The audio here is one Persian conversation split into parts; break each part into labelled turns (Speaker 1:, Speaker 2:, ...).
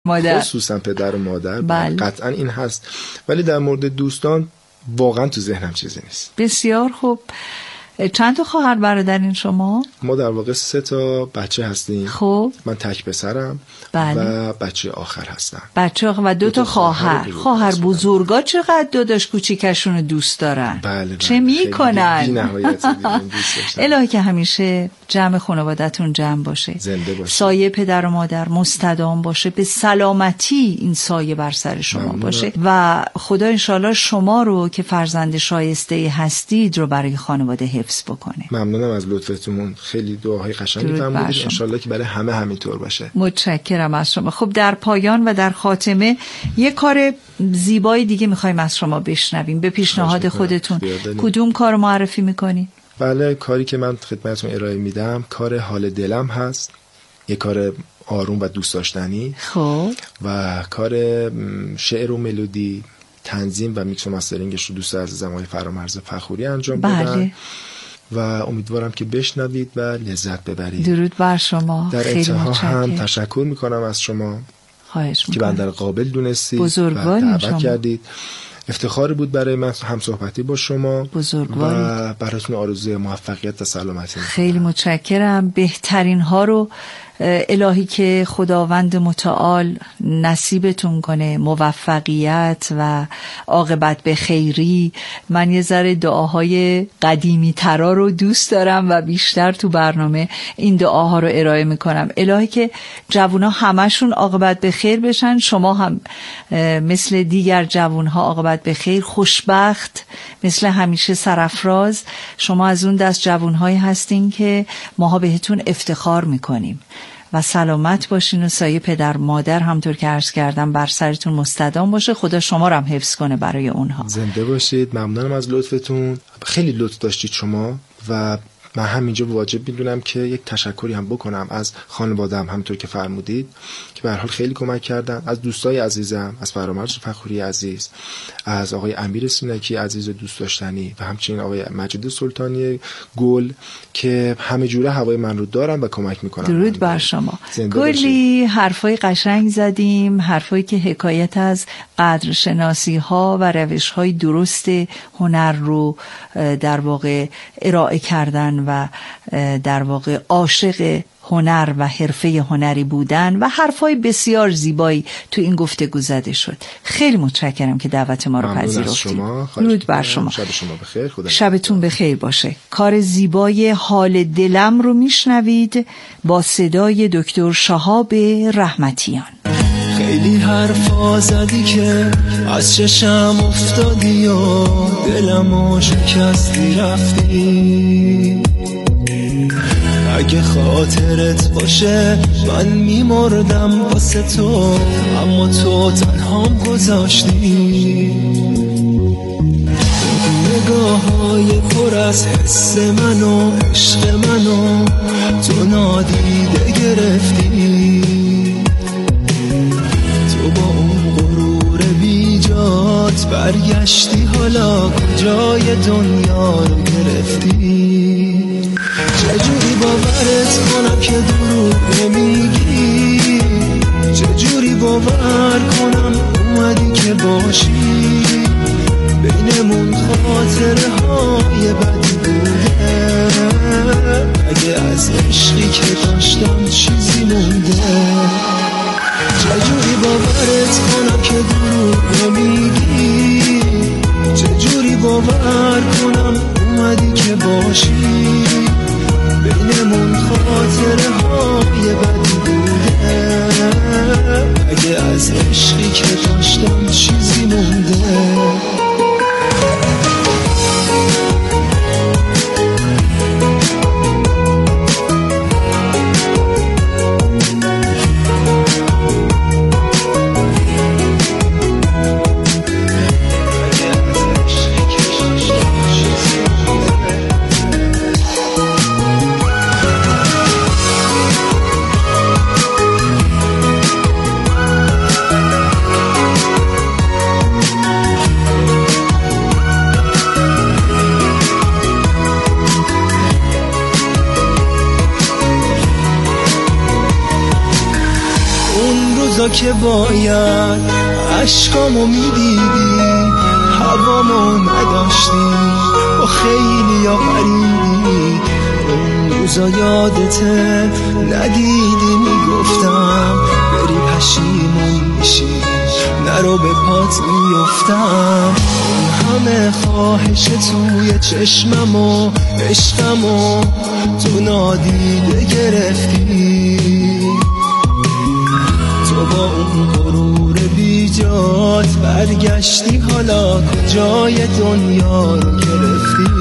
Speaker 1: مادر،
Speaker 2: خصوصا پدر و مادر. قطعا این هست، ولی در مورد دوستان واقعا تو ذهنم چیزی نیست.
Speaker 1: بسیار خوب. چند تا خواهر برادرین شما؟
Speaker 2: ما در واقع 3 تا بچه هستیم.
Speaker 1: خب
Speaker 2: من تک پسرم.
Speaker 1: بله.
Speaker 2: و بچه آخر هستم.
Speaker 1: بچه آخر و 2 تا خواهر. خواهر بزرگا چقدر داداش کوچیکشون رو دوست دارن؟
Speaker 2: بله.
Speaker 1: چه میکنن؟
Speaker 2: بی نهایت
Speaker 1: الهی که همیشه جمع خانوادتون جمع باشه،
Speaker 2: زنده باشه،
Speaker 1: سایه پدر و مادر مستدام باشه، به سلامتی این سایه بر سر شما باشه و خدا انشالله شما رو که فرزند شایسته هستید رو برای خانواده حفظ بکنه.
Speaker 2: ممنونم از لطفتون، خیلی دعاهای قشنگی فرمودید، انشالله که برای همه همینطور باشه.
Speaker 1: متشکرم از شما. خب در پایان و در خاتمه یه کار زیبای دیگه میخوایم از شما بشنویم. به پیشنهاد خودتون کدوم کار معرفی میکنی؟
Speaker 2: بله، کاری که من خدمتتون ارائه میدم کار حال دلم هست، یه کار آروم و دوست داشتنی.
Speaker 1: خب
Speaker 2: و کار شعر و ملودی، تنظیم و میکس و مسترینگش رو دوست عزیزم آقای فرامرز فخوری انجام دادن. و امیدوارم که بشنوید و لذت ببرید.
Speaker 1: درود بر شما.
Speaker 2: در انتها هم تشکر میکنم از شما که بنده رو قابل دونستید و دعوت کردید. افتخاری بود برای من هم صحبتی با شما.
Speaker 1: بزرگواری.
Speaker 2: و براتون آرزوی موفقیت و سلامتی.
Speaker 1: خیلی متشکرم. بهترین ها رو الهی که خداوند متعال نصیبتون کنه، موفقیت و عاقبت به خیری. من یه ذره دعاهای قدیمی ترا رو دوست دارم و بیشتر تو برنامه این دعاها رو ارائه میکنم. الهی که جوونا همشون عاقبت به خیر بشن، شما هم مثل دیگر جوونها عاقبت به خیر، خوشبخت، مثل همیشه سرافراز. شما از اون دست جوونهایی هستین که ماها بهتون افتخار میکنیم و سلامت باشین و سایه پدر مادر همطور که عرض کردم بر سرتون مستدام باشه. خدا شما رو هم حفظ کنه برای اونها.
Speaker 2: زنده باشید. ممنونم از لطفتون، خیلی لطف داشتید شما و من همینجا واجب میدونم که یک تشکری هم بکنم از خانواده‌ام همونطور که فرمودید که به هر حال خیلی کمک کردن، از دوستای عزیزم، از فرامرز فخوری عزیز، از آقای امیر سینکی عزیز و دوست داشتنی و همچنین آقای مجید سلطانی گل که همه جوره هوای من رو دارن و کمک میکنن.
Speaker 1: درود بر شما. گلی حرفای قشنگ زدیم، حرفایی که حکایت از قدرشناسی ها و روش های درست هنر رو در واقع ارائه کردن و در واقع عاشق هنر و حرفه هنری بودن و حرفای بسیار زیبایی تو این گفتگو زده شد. خیلی متشکرم که دعوت ما رو پذیرفتید. درود بر شما.
Speaker 2: شب شما بخیر. خدا
Speaker 1: شبتون بخیر باشه. کار زیبای حال دلم رو میشنوید با صدای دکتر شهاب رحمتیان.
Speaker 3: خیلی حرفا زدی که از چشم افتادی و دلمو شکستی رفتی. اگه خاطرت باشه من میمردم واسه تو، اما تو تنهام گذاشتی. نگاه‌های پر از حس منو، عشق منو تو نادیده گرفتی. تو با اون غرور بیجات برگشتی، حالا کجای دنیا رو گرفتی. چجوری باورت کنم که دروغ نمیگی، چجوری باور کنم اومدی که باشی. بینمون خاطره های بدی بوده، اگه از عشقی که داشتم چیزی مونده. چجوری باورت کنم که دروغ نمیگی، چجوری باور کنم اومدی که باشی. بینمون خاطره های بدی بوده، اگه از عشقی که داشتم چیزی مونده. روزا که باید عشقامو میدیدی، هوامو نداشتی، با خیلی ها غریبی. اون روزا یادته ندیدی، میگفتم بری پشیمون میشی، نرو به پات میفتم. اون همه خواهش توی چشممو، عشقمو تو نادیده گرفتی. تو با اون غرور بیجات برگشتی، حالا کجای دنیا رو گرفتی.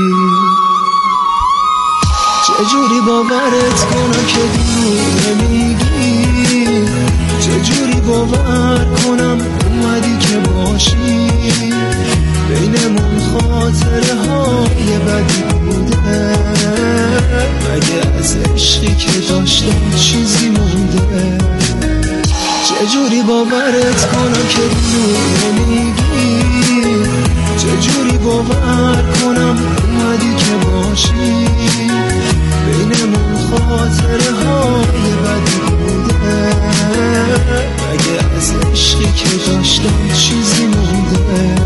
Speaker 3: چجوری باورت کنم که دروغ نمیگی، چجوری باور کنم اومدی که باشی، بینمون خاطره های بدی بوده، مگه از عشقی که داشتم چیزی مونده. چجوری باورت کنم که دروغ نمیگی، چجوری باور کنم اومدی که باشی، بینمون خاطره های بدی بوده، مگه از عشقی که داشتم چیزی مونده.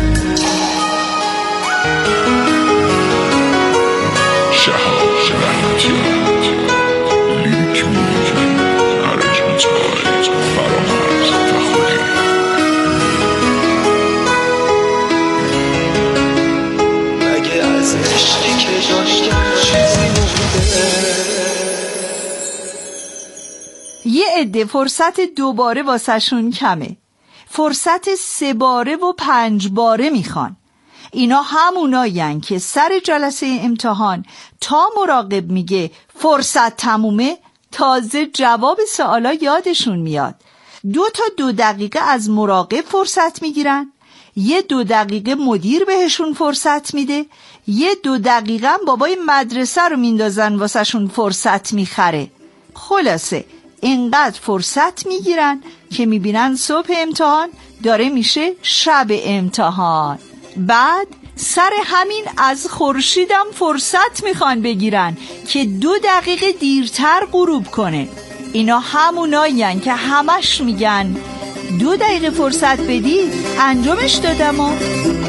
Speaker 1: یه عده فرصت 2 باره واسهشون کمه، فرصت 3 باره و 5 باره میخوان. اینا همونایین که سر جلسه امتحان تا مراقب میگه فرصت تمومه، تازه جواب سوالا یادشون میاد. 2 تا 2 دقیقه از مراقب فرصت میگیرن، یه 2 دقیقه مدیر بهشون فرصت میده، یه 2 دقیقه هم بابای مدرسه رو میندازن واسهشون فرصت میخره. خلاصه اینقدر فرصت میگیرن که میبینن صبح امتحان داره میشه شب امتحان. بعد سر همین از خورشیدم فرصت میخوان بگیرن که 2 دقیقه دیرتر غروب کنه. اینا همونایین که همش میگن 2 دقیقه فرصت بدید انجامش دادم و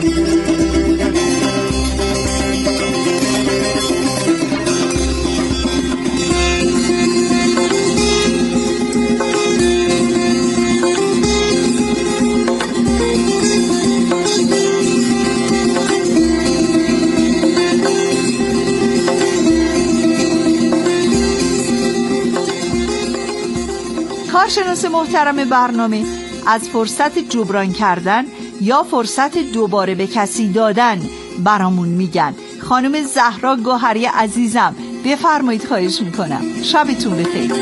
Speaker 1: کارشناس محترم برنامه از فرصت جبران کردن یا فرصت دوباره به کسی دادن برامون میگن. خانم زهرا گوهری عزیزم بفرمایید، خواهش میکنم. شبتون بخیر.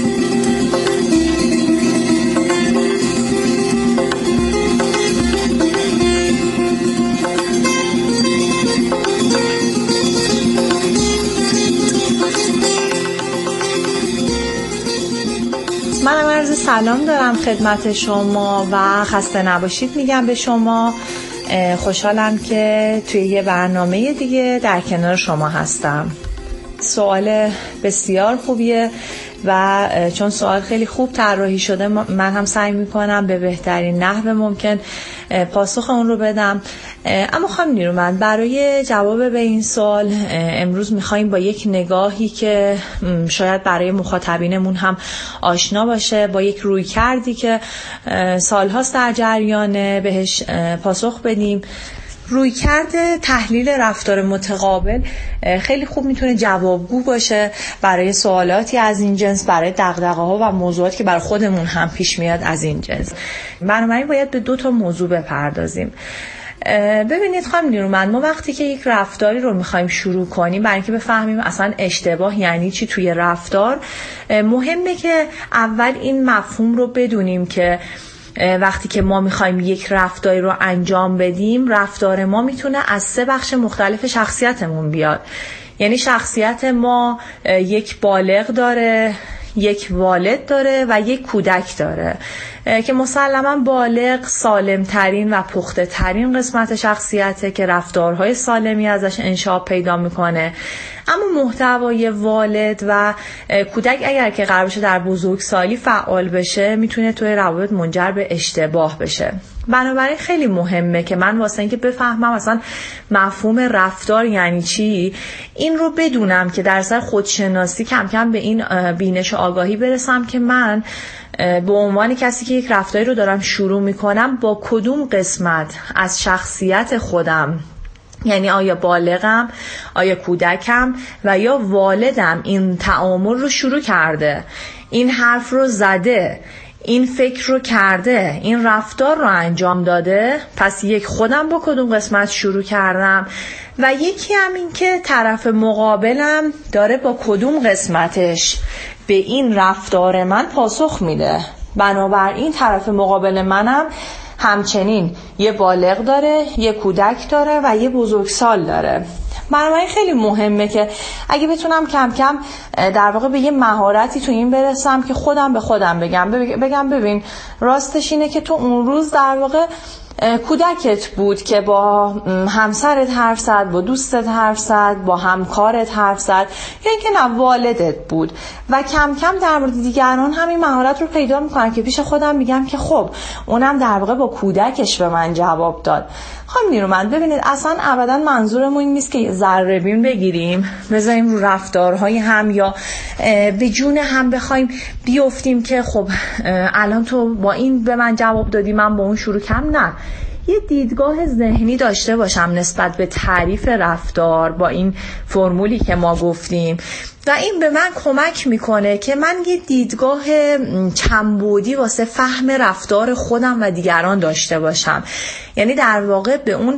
Speaker 4: منم عرض سلام دارم خدمت شما و خسته نباشید میگم به شما. خوشحالم که توی یه برنامه دیگه در کنار شما هستم. سوال بسیار خوبیه و چون سوال خیلی خوب طراحی شده من هم سعی میکنم به بهترین نحو ممکن پاسخ اون رو بدم. اما خانم نیرومند، برای جواب به این سوال امروز میخوایم با یک نگاهی که شاید برای مخاطبینمون هم آشنا باشه، با یک روی کردی که سالهاست در جریانه بهش پاسخ بدیم. رویکرد تحلیل رفتار متقابل خیلی خوب میتونه جوابگو باشه برای سوالاتی از این جنس، برای دغدغه‌ها و موضوعاتی که برای خودمون هم پیش میاد از این جنس. بنابراین باید به 2 تا موضوع بپردازیم. ببینید خانم نیرومند، ما وقتی که یک رفتاری رو میخوایم شروع کنیم، برای اینکه بفهمیم اصلا اشتباه یعنی چی توی رفتار، مهمه که اول این مفهوم رو بدونیم که وقتی که ما میخوایم یک رفتاری رو انجام بدیم، رفتار ما میتونه از 3 بخش مختلف شخصیتمون بیاد. یعنی شخصیت ما یک بالغ داره، یک والد داره و یک کودک داره که مسلماً بالغ سالمترین و پخته ترین قسمت شخصیته که رفتارهای سالمی ازش انشا پیدا میکنه. اما محتوای والد و کودک اگر که قرار بشه در بزرگسالی فعال بشه میتونه توی روابط منجر به اشتباه بشه. بنابراین خیلی مهمه که من واسه اینکه بفهمم اصلا مفهوم رفتار یعنی چی، این رو بدونم که در سر خودشناسی کم کم به این بینش و آگاهی برسم که من به عنوان کسی که یک رفتاری رو دارم شروع میکنم با کدوم قسمت از شخصیت خودم، یعنی آیا بالغم، آیا کودکم و یا والدم این تعامل رو شروع کرده، این حرف رو زده، این فکر رو کرده، این رفتار رو انجام داده. پس یک خودم با کدوم قسمت شروع کردم و یکی هم این که طرف مقابلم داره با کدوم قسمتش به این رفتار من پاسخ میده. بنابراین طرف مقابل منم همچنین یه بالغ داره، یه کودک داره و یه بزرگسال داره. بنابراین خیلی مهمه که اگه بتونم کم کم در واقع به یه مهارتی تو این برسم که خودم به خودم بگم ببین راستش اینه که تو اون روز در واقع کودکت بود که با همسرت حرف زد، با دوستت حرف زد، با همکارت حرف زد، یا اینکه نه والدت بود. و کم کم در مورد دیگران هم این مهارت رو پیدا میکنم که پیش خودم میگم که خب اونم در واقع با کودکش به من جواب داد. خانم نیرومند ببینید اصلا ابدا منظورمون این نیست که ذره بین بگیریم بذاریم رو رفتارهای هم یا به جون هم بخوایم بیفتیم که خب الان تو با این به من جواب دادی من با اون شروع کم. نه، یه دیدگاه ذهنی داشته باشم نسبت به تعریف رفتار با این فرمولی که ما گفتیم و این به من کمک میکنه که من یه دیدگاه چندبعدی واسه فهم رفتار خودم و دیگران داشته باشم. یعنی در واقع به اون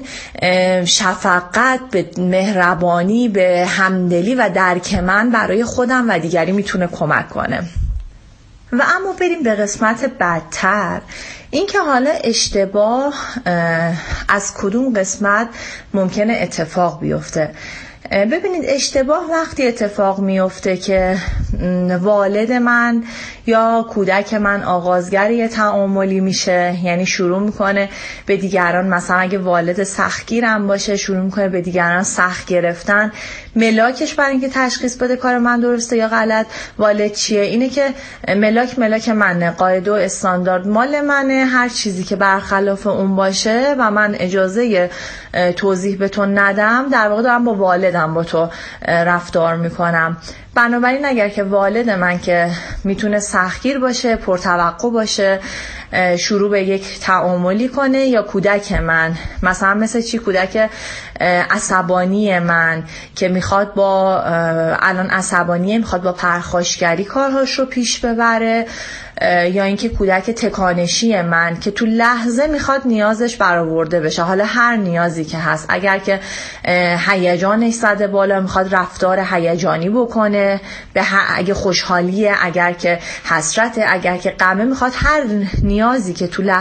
Speaker 4: شفقت، به مهربانی، به همدلی و درک من برای خودم و دیگری میتونه کمک کنه. و اما بریم به قسمت بدتر، این که حالا اشتباه از کدوم قسمت ممکنه اتفاق بیفته. ببینید اشتباه وقتی اتفاق میفته که والد من یا کودک من آغازگر یه تعاملی میشه، یعنی شروع میکنه به دیگران، مثلا اگه والد سختگیرم باشه شروع میکنه به دیگران سخت گرفتن. ملاکش برای اینکه تشخیص بده کار من درسته یا غلط والد چیه، اینه که ملاک منه، قاعده و استاندارد مال منه، هر چیزی که برخلاف اون باشه و من اجازه توضیح به تو ندم در واقع دارم با والدم با تو رفتار میکنم. بنابراین اگر که والد من که میتونه سختگیر باشه، پرتوقع باشه، شروع به یک تعاملی کنه، یا کودک من مثلا مثل چی، کودک عصبانی من که میخواد با الان عصبانیه میخواد با پرخاشگری کارهاش رو پیش ببره، یا اینکه کودک تکانشی من که تو لحظه میخواد نیازش برآورده بشه، حالا هر نیازی که هست، اگر که هیجانش زده بالا میخواد رفتار هیجانی بکنه، اگه خوشحالیه، اگر که حسرته، اگر که غمه، میخواد هر نیازی که تو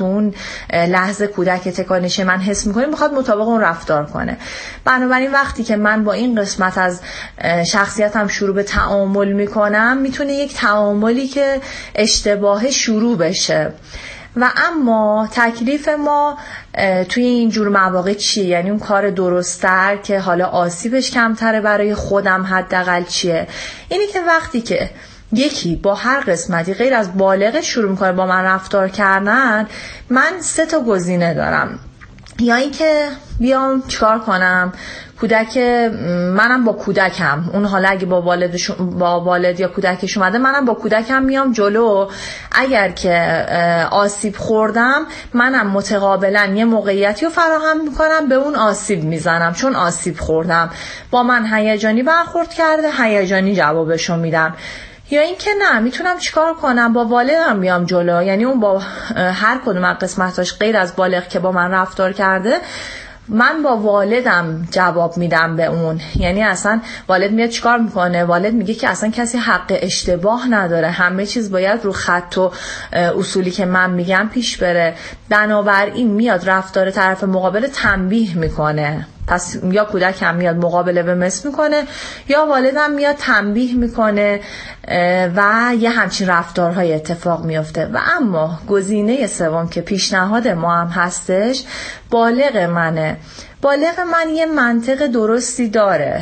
Speaker 4: لحظه کودک تکانشی من حس میکنه میخواد مطابق اون رفتار کنه. بنابراین وقتی که من با این قسمت از شخصیتم شروع به تعامل میکنم میتونه یک تعاملی که اشتباه شروع بشه. و اما تکلیف ما توی این جور مواقع چیه؟ یعنی اون کار درست‌تر که حالا آسیبش کمتره برای خودم حداقل چیه؟ اینی که وقتی که یکی با هر قسمتی غیر از بالغ شروع میکنه با من رفتار کردن، من 3 تا گزینه دارم. یا اینکه بیام چیکار کنم، کودک منم با کودکم، اون حالا اگه با والد یا کودکش اومده، منم با کودکم میام جلو، اگر که آسیب خوردم منم متقابلا یه موقعیتی رو فراهم میکنم، به اون آسیب میزنم چون آسیب خوردم، با من هیجانی برخورد کرده هیجانی جوابشو میدم. یا این که نه، میتونم چیکار کنم، با والدم بیام جلو، یعنی اون با هر کدوم از قسمتاش غیر از بالغ که با من رفتار کرده من با والدم جواب میدم به اون. یعنی اصلا والد میاد چیکار میکنه؟ والد میگه که اصلا کسی حق اشتباه نداره، همه چیز باید رو خط و اصولی که من میگم پیش بره. بنابراین میاد رفتار طرف مقابل تنبیه میکنه. پس یا کودک هم میاد مقابله به مثل میکنه یا والدم میاد تنبیه میکنه و یه همچین رفتارهای اتفاق میفته. و اما گزینه سوم که پیشنهاد ما هم هستش، بالغ منه. بالغ من یه منطق درستی داره که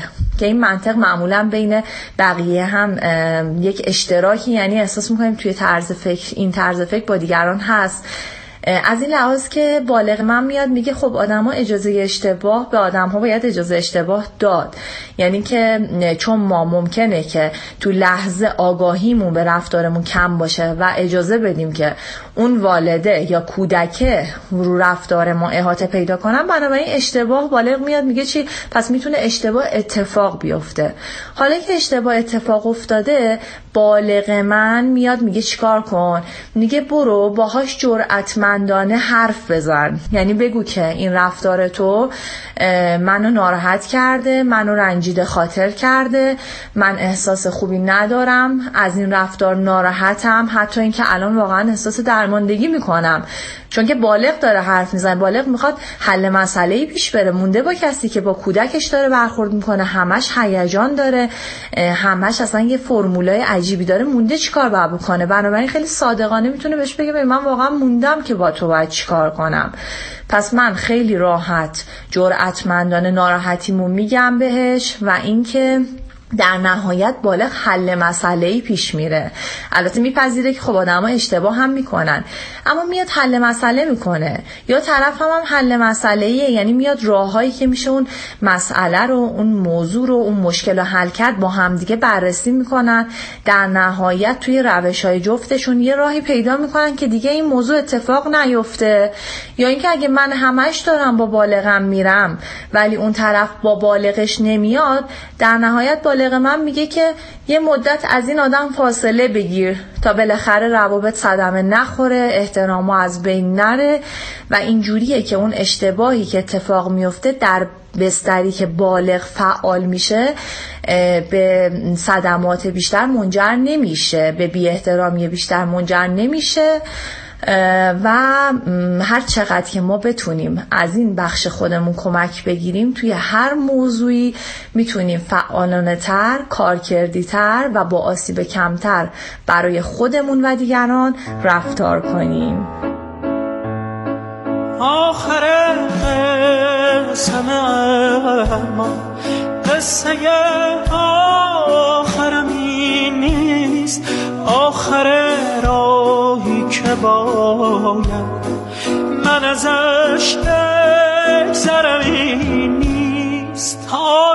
Speaker 4: که این منطق معمولا بین بقیه هم یک اشتراکی، یعنی احساس میکنیم توی طرز فکر، این طرز فکر با دیگران هست. از این لحاظ که بالغ من میاد میگه خب آدم ها اجازه اشتباه، به آدم ها باید اجازه اشتباه داد. یعنی که چون ما ممکنه که تو لحظه آگاهیمون به رفتارمون کم باشه و اجازه بدیم که اون والده یا کودکه رو رفتار ما احاطه پیدا کنن، بنابراین اشتباه بالغ میاد میگه چی؟ پس میتونه اشتباه اتفاق بیفته. حالا که اشتباه اتفاق افتاده، بالغ من میاد میگه چیکار کن؟ میگه برو باهاش جرأتمندانه حرف بزن. یعنی بگو که این رفتار تو منو ناراحت کرده، منو رنجیده خاطر کرده، من احساس خوبی ندارم، از این رفتار ناراحتم، حتی اینکه الان واقعا احساس درماندگی میکنم. چون که بالغ داره حرف میزنه، بالغ میخواد حل مسئله‌ای پیش بره. مونده با کسی که با کودکش داره برخورد میکنه، همش هیجان داره، همش اصلا یه فرمولای عجیبی داره، مونده چیکار باید بکنه. بنابراین خیلی صادقانه میتونه بهش بگه من واقعا موندم که با تو باید چیکار کنم. پس من خیلی راحت جرأتمندانه ناراحتیمو میگم بهش و اینکه در نهایت بالغ حل مسئله‌ای پیش میره. البته میپذیره که خب آدم‌ها اشتباه هم میکنن، اما میاد حل مسئله میکنه. یا طرف هم حل مسئله‌ایه، یعنی میاد راههایی که میشه اون مسئله رو، اون موضوع رو، اون مشکل رو حل کرد با هم دیگه بررسی میکنن. در نهایت توی روش‌های جفتشون یه راهی پیدا میکنن که دیگه این موضوع اتفاق نیفته. یا اینکه اگه من همش دارم با بالغم میرم ولی اون طرف با بالغش نمیاد، در نهایت بالغ من میگه که یه مدت از این آدم فاصله بگیر تا بالاخره روابط صدمه نخوره، احترامو از بین نره. و اینجوریه که اون اشتباهی که اتفاق میفته در بستری که بالغ فعال میشه به صدمات بیشتر منجر نمیشه، به بی احترامی بیشتر منجر نمیشه. و هر چقدر که ما بتونیم از این بخش خودمون کمک بگیریم، توی هر موضوعی میتونیم فعالانه تر، کارکردی تر و با آسیب کمتر برای خودمون و دیگران رفتار کنیم.
Speaker 3: آخر قصه ما قصه آخرم این نیست، آخر راهی که باید من ازش بگذرم این نیست.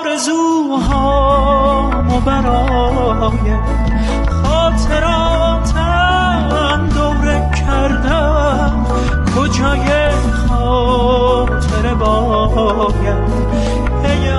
Speaker 3: آرزوهامو برای خاطراتم دوره کردم، کجای خاطر باید ای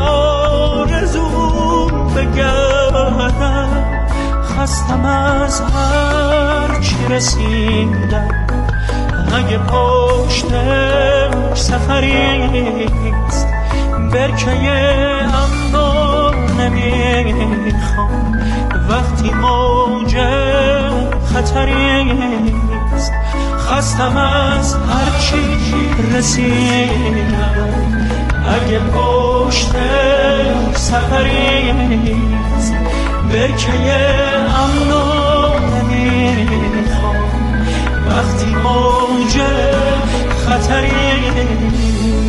Speaker 3: آرزوم بگردم. خستم از هر چی رسیدم، اگه پشتم سفریست برکه امنو نمیخوام وقتی موج خطریست. خستم از هر چی رسیدم، اگه پشتم سفریست برکه امنو نمیخوام وقتی موج خطریست.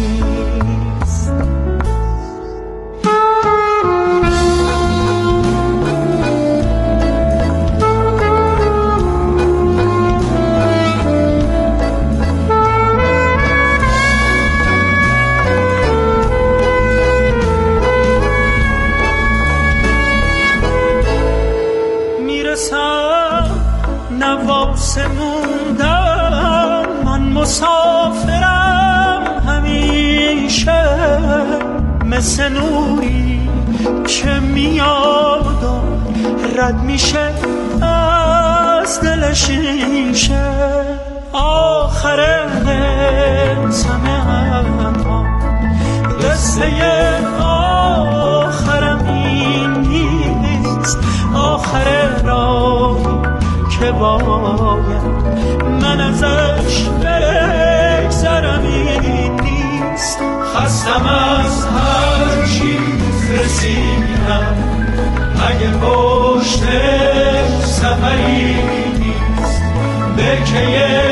Speaker 3: موندم من مسافرم همیشه، مثل نوری که میاد و رد میشه از دل شیشه. آخر قسمه اما قصه آخرم این نیست، آخر راهی که باید من ازش بگذرم این نیست. خستم از هر چیز رسیدم، اگه پشت سفری نیست برکه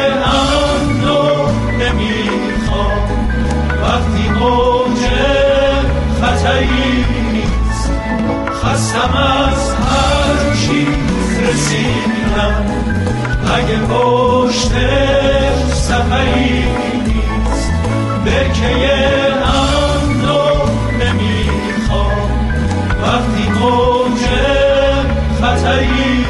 Speaker 3: کم از هر چیز رسیدم، اگه پشت سفری نیست برکه اندو نمیخوام وقتی موج خطری.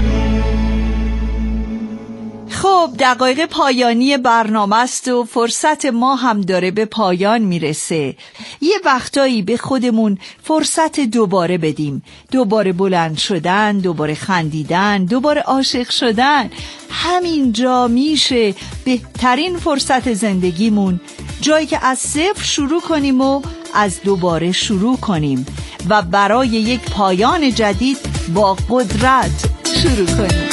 Speaker 1: خب دقایق پایانی برنامه است و فرصت ما هم داره به پایان میرسه. یه وقتایی به خودمون فرصت دوباره بدیم، دوباره بلند شدن، دوباره خندیدن، دوباره عاشق شدن. همینجا میشه بهترین فرصت زندگیمون، جایی که از صفر شروع کنیم و از دوباره شروع کنیم و برای یک پایان جدید با قدرت شروع کنیم.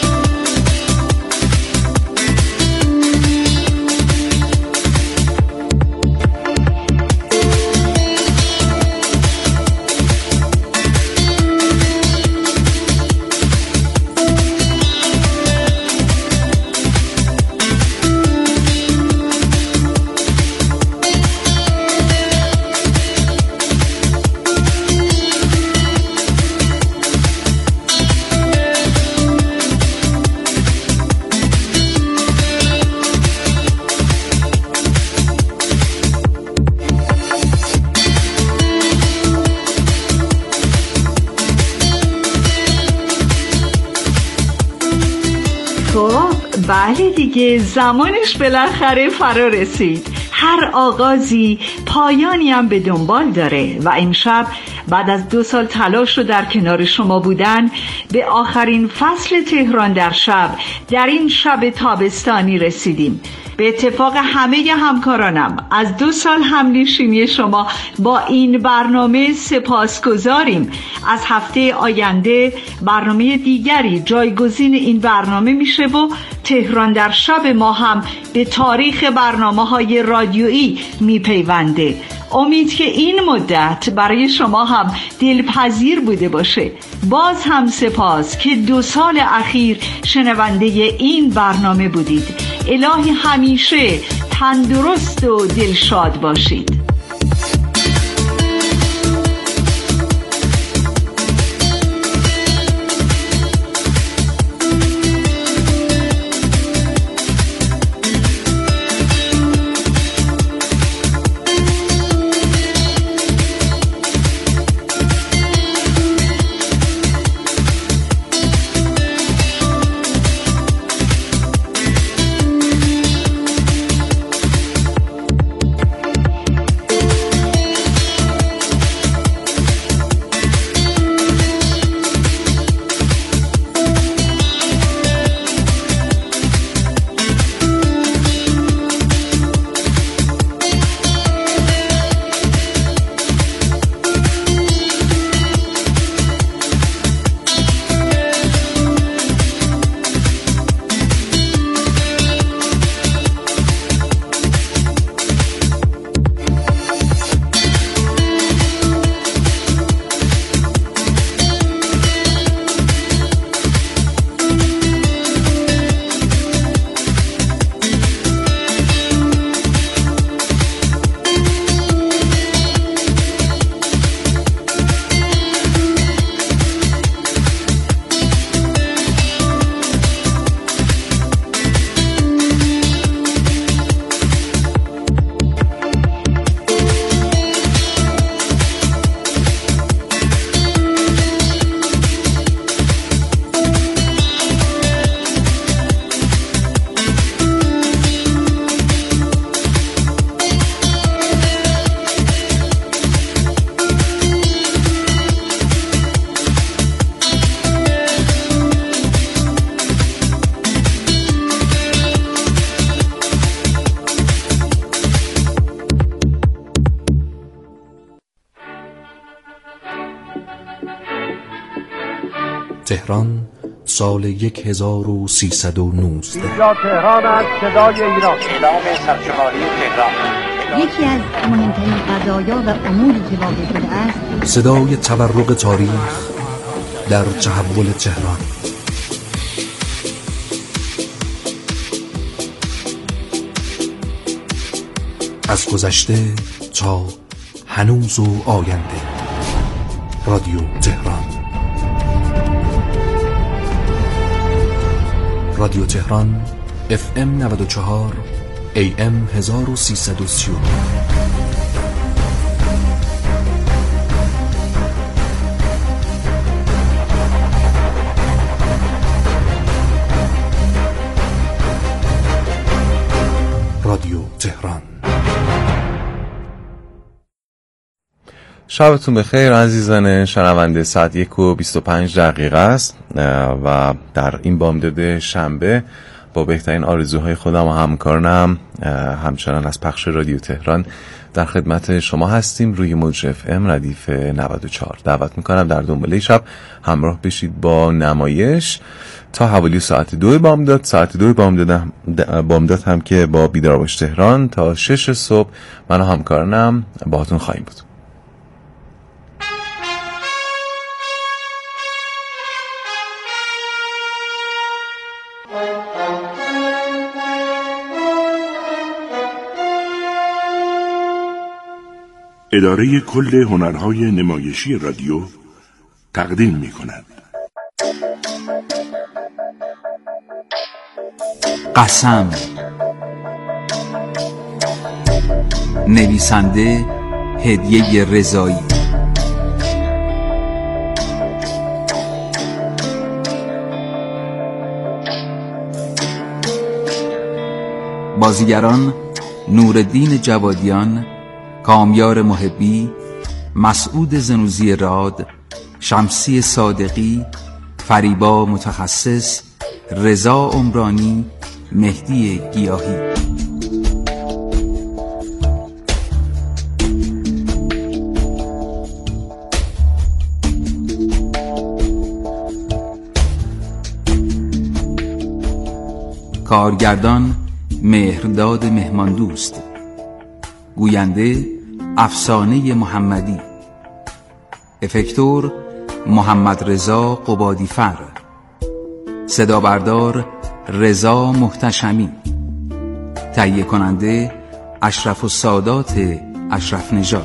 Speaker 1: بله دیگه، زمانش بالاخره فرا رسید. هر آغازی پایانی هم به دنبال داره و امشب بعد از 2 سال تلاش رو در کنار شما بودن به آخرین فصل تهران در شب در این شب تابستانی رسیدیم. به اتفاق همه همکارانم از 2 سال همنشینی شما با این برنامه سپاسگزاریم. از هفته آینده برنامه دیگری جایگزین این برنامه میشه و تهران در شب ما هم به تاریخ برنامه‌های رادیویی میپیونده. امید که این مدت برای شما هم دلپذیر بوده باشه. باز هم سپاس که 2 سال اخیر شنونده این برنامه بودید. الهی همیشه تندرست و دلشاد باشید.
Speaker 5: تهران سال 1319.
Speaker 6: اینجا تهران است، صدای ایران. اعلام سرشماری تهران.
Speaker 7: یکی از مهمترین قضایا و اموری که واقع شده است
Speaker 5: صدای تورق تاریخ در تحول تهران. از گذشته تا هنوز و آینده. رادیو تهران. رادیو تهران FM 94 AM 1339. رادیو تهران.
Speaker 8: شبتون بخیر عزیزان شنونده. ساعت 1:25 است و در این بامداد شنبه با بهترین آرزوهای خودم و همکارانم همچنان از پخش رادیو تهران در خدمت شما هستیم روی موج FM ردیف 94. دعوت میکنم در دنباله شب همراه بشید با نمایش تا حوالی ساعت 2 بامداد. ساعت 2 بامداد هم که با بیدار باش تهران تا 6 صبح من و همکارانم باهاتون خواهیم بود.
Speaker 9: اداره کل هنرهای نمایشی رادیو تقدیم می کند.
Speaker 10: قسم. نویسنده هدیه رضایی. بازیگران: نورالدین جوادیان، کامیار محبی، مسعود زنوزی راد، شمسی صادقی، فریبا متخصص، رضا عمرانی، مهدی گیاهی. کارگردان: مهرداد مهماندوست. گوینده: افسانه محمدی. افکتور: محمد رضا قبادیفر. صدا بردار: رضا محتشمی. تهیه کننده: اشرف السادات اشرف نژاد.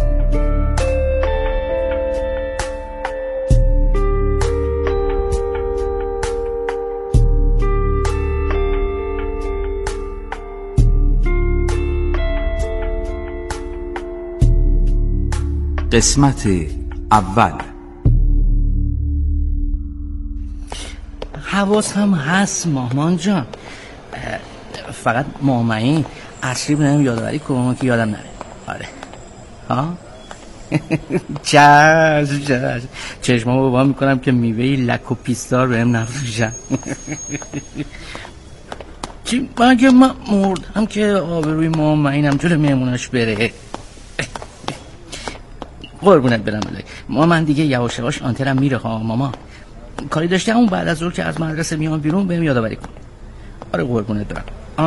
Speaker 10: قسمت اول.
Speaker 11: حواس هم هست مامان جان، فقط مامایی اصلی بودم یادآوری کنم که یادم نره. آره ها چشمامو بابا میکنم که میوهی لک و پیستار بهم نفروشن. چی مگه من مردم که آبروی مامایینم جلو میموناش بره؟ قربونت برم الهی. من دیگه یواش یواش آنتنم میره ها ماما. کاری داشته اون بعد از ظهر که از مدرسه میام بیرون بهم یادآوری کن. آره قربونت برم.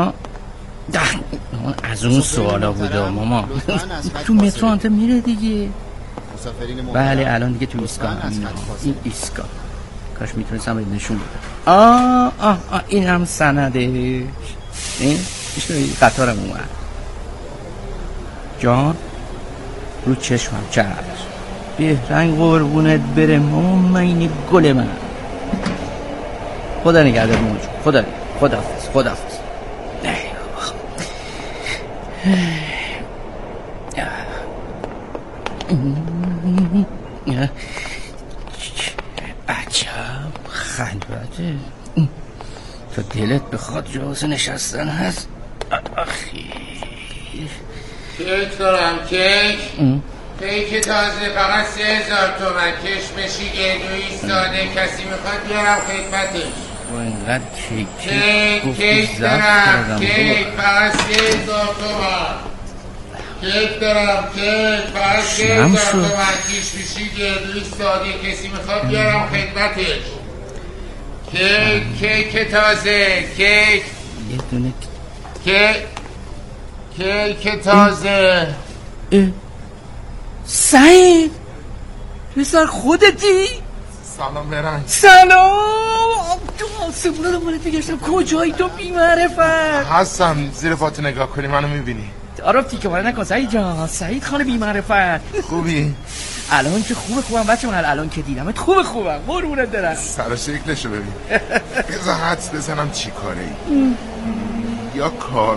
Speaker 11: از اون سوالا بوده ماما. تو مترو آنتن میره دیگه. بله الان دیگه تو ایستگاه. این ایستگاه کاش میتونستم بهت نشون بدم. این هم سندش. این قطارم اومد جان رو چشمم. چشم بهرنگ قربونت بره مامین گل من. خدا نگهدار موجود. خداحافظ. عجب خلوته. تا دلت بخواد جواز نشستن هست. آخی
Speaker 12: کیک دارم. کیک تازه فقط 3000 تومن. کشمشی گردویی ساده. کسی میخواد بیارم خدمتش.
Speaker 11: و اینقدر
Speaker 12: کیک دارم. کیک فقط 3000 تومن. کیک دارم. فقط 3000 تومن. کشمشی گردویی ساده. کسی میخواد بیارم خدمتش. کیک تازه. یه
Speaker 11: دونه
Speaker 12: کیک تازه.
Speaker 11: سعید پسر خودتی؟
Speaker 12: سلام برنج.
Speaker 11: سلام. تو آسمونه رو باید بگشتم. کجایی تو بی‌معرفت؟
Speaker 12: هستم زیر پات نگاه کنی منو میبینی.
Speaker 11: تعارف تیکه باره نکن سعید جان. سعید خانه بی‌معرفت.
Speaker 12: خوبی؟
Speaker 11: الان که خوبم بچه من، الان که دیدمت خوبم قربونت برم.
Speaker 13: سر شکلشو ببین. بذار حدس بزنم چی کاره ای. یا کار